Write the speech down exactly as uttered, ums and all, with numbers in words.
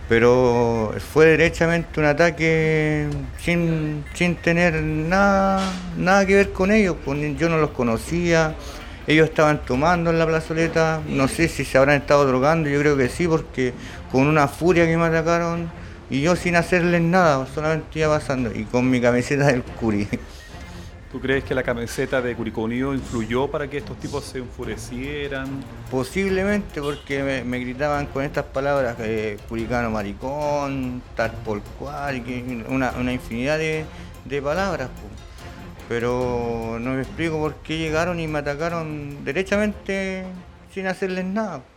pero fue derechamente un ataque sin, sin tener nada, nada que ver con ellos, pues, yo no los conocía, ellos estaban tomando en la plazoleta, no sé si se habrán estado drogando, yo creo que sí, porque con una furia que me atacaron y yo sin hacerles nada, solamente iba pasando y con mi camiseta del Curi. ¿Tú crees que la camiseta de Curicó Unido influyó para que estos tipos se enfurecieran? Posiblemente porque me, me gritaban con estas palabras, eh, curicano maricón, tal por cual, que una, una infinidad de, de palabras, po. Pero no me explico por qué llegaron y me atacaron derechamente sin hacerles nada.